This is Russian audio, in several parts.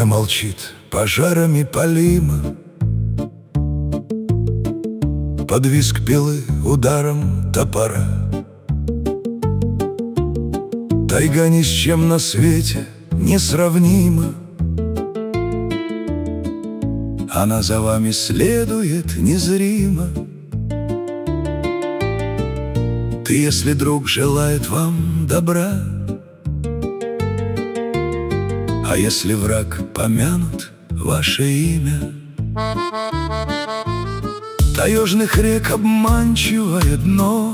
молчит, пожарами палима. Под визг пилы ударом топора. Тайга ни с чем на свете не сравнима. Она за вами следует незримо. Ты, если друг желает вам добра, а если враг помянут ваше имя, таежных рек обманчивое дно,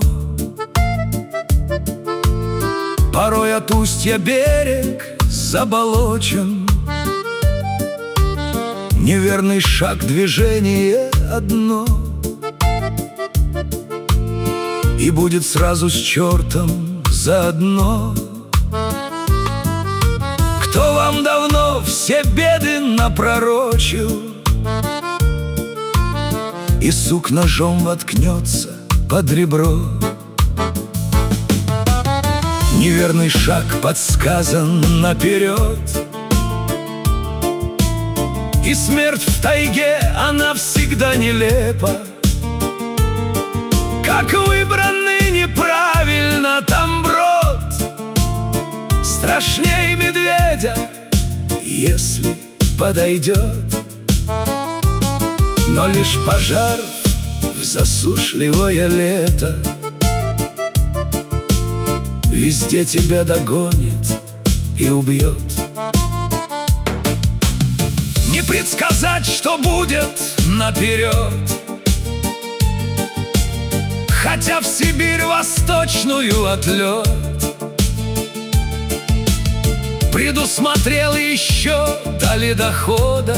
порой от устья берег заболочен. Неверный шаг, движение одно, и будет сразу с чертом заодно. Кто вам давно все беды напророчил, и сук ножом воткнется под ребро. Неверный шаг подсказан наперед, и смерть в тайге, она всегда нелепа. Как выбранный неправильно там брод, страшней медведя, если подойдет. Но лишь пожар в засушливое лето везде тебя догонит и убьет. Не предсказать, что будет наперед, хотя в Сибирь восточную отлет предусмотрел еще до ледохода.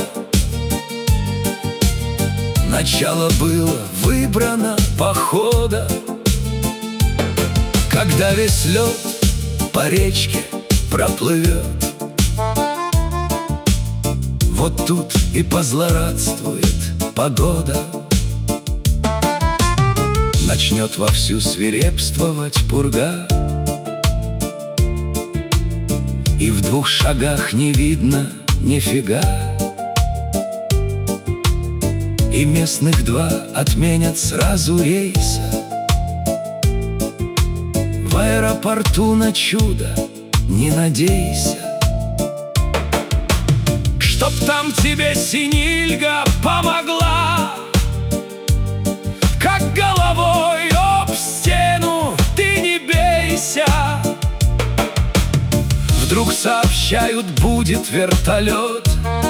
Начало было выбрано похода, когда весь лед по речке проплывет. Вот тут и позлорадствует погода. Начнет вовсю свирепствовать пурга, и в 2 шагах не видно нифига. И местных 2 отменят сразу рейса. В аэропорту на чудо не надейся, чтоб там тебе синильга помогла. Как головой об стену ты не бейся. Вдруг сообщают, будет вертолет,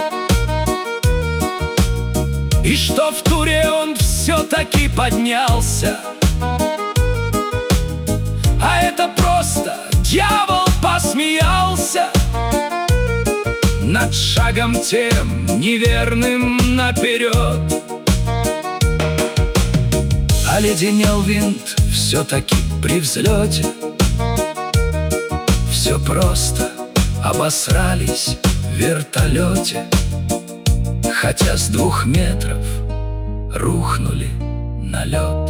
и что в туре он все-таки поднялся. А это просто дьявол посмеялся над шагом тем неверным наперед. Оледенел винт все-таки при взлете. Все просто, обосрались в вертолете, хотя с 2 метров рухнули на лед.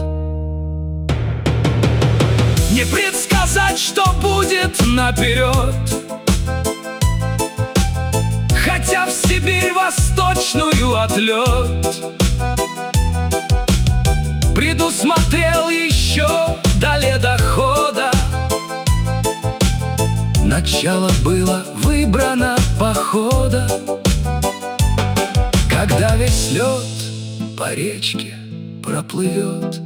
Не предсказать, что будет наперед, хотя в Сибирь восточную отлет предусмотрел еще до ледохода. Начало было выбрано похода, когда весь лед по речке проплывет.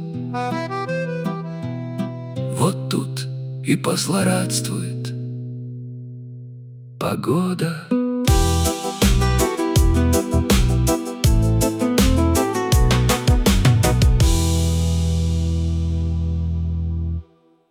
Вот тут и позлорадствует погода.